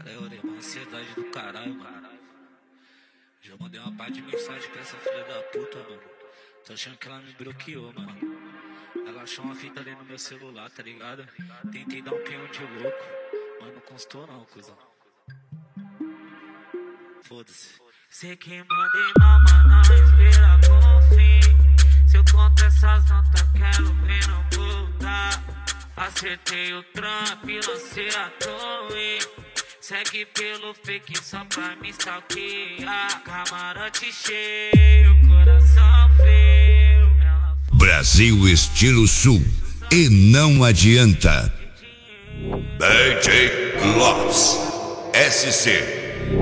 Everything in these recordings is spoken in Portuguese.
É, orei, uma ansiedade do caralho, mano. Já mandei uma parte de mensagem pra essa filha da puta, mano. Tô achando que ela me bloqueou, mano. Ela achou uma fita ali no meu celular, tá ligado? Tentei dar um pinhão de louco, mas não constou não, cuzão. Foda-se. Sei que mandei mal, mas não espera confim. Se eu conto essas notas, quero ver não voltar. Acertei o trampo e lancei a torre. Segue pelo fake só pra me stalkear. Camarote cheio, coração frio. Brasil estilo sul. E não adianta. DJ Lopes SC.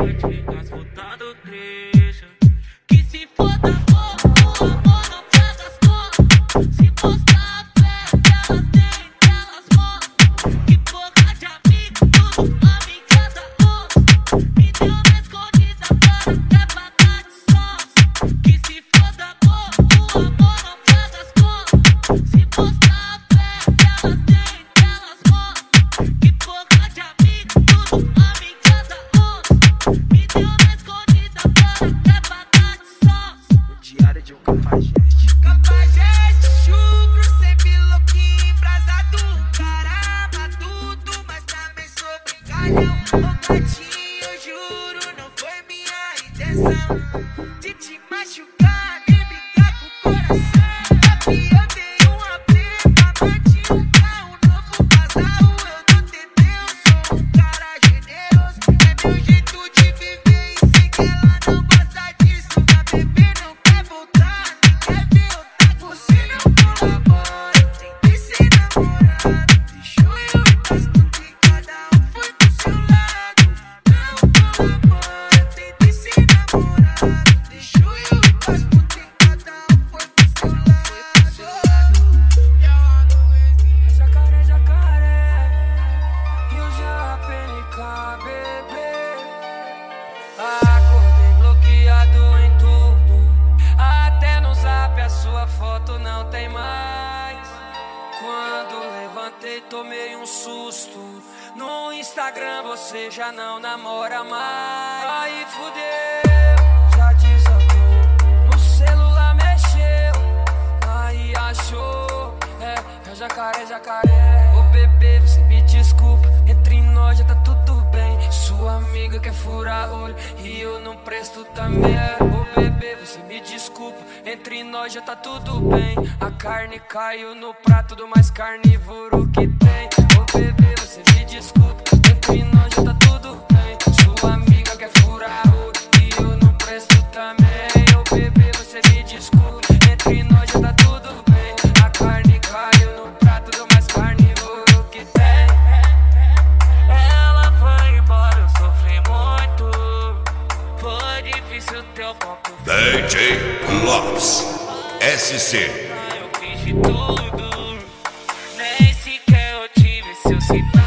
Que se foda, o amor não paga as contas. Se mostrar a fé, elas têm, elas mostram. Que porra de amigo, tudo amiga da outra. Me deu na escondida, agora quer pagar de sons. Que se foda, o amor não paga as contas. Se mostrar a fé, elas têm, elas mostram. Que porra de amigo, tudo amiga da outra. Me deu na escondida, agora quer pagar de sons. Diário de um cafajeste. Cafajeste, chucro, sempre louquinho, embrasado. Caramba, tudo, mas também sou brincalhão. Ô gatinho, eu juro, não foi minha intenção de te machucar, nem brincar com o coração. Papi, eu dei uma preta, bati um carro, novo casal. Eu não tentei, eu sou um cara generoso. É meu jeito de viver e sei que ela não gosta disso. Minha bebê não quer voltar, nem quer ver eu tá. Você não colabora, tem que ser namorado. Deixou eu ir bastante e cada um foi pro seu lado. Não colabora, tem que ser namorado. Deixou eu ir bastante e cada um foi pro seu lado. Jacaré, jacaré. E o JPNK, bebê. Acordei bloqueado em tudo. Até no zap a sua foto não tem mais. Quando levantei tomei um susto. No Instagram você já não namora mais. Aí fudeu, já desandou. No celular mexeu, aí achou. É jacaré, jacaré. Ô bebê, você me desculpa. Entre nós já tá tudo bem. Sua amiga quer furar olho e eu não presto também. Ô bebê, você me desculpa. Entre nós já tá tudo bem. A carne caiu no prato do mais carnívoro que tem. Ô bebê, você me desculpa. Entre nós já tá tudo bem. Sua amiga quer furar olho e eu não presto também. Ô bebê, você me desculpa. Entre nós já tá tudo bem. A carne caiu no prato do mais carnívoro que tem. Ela foi embora, eu sofri muito. Foi difícil ter o copo. DJ Lopes SC. Eu fiz de tudo. Nem sequer eu tive seu sinal.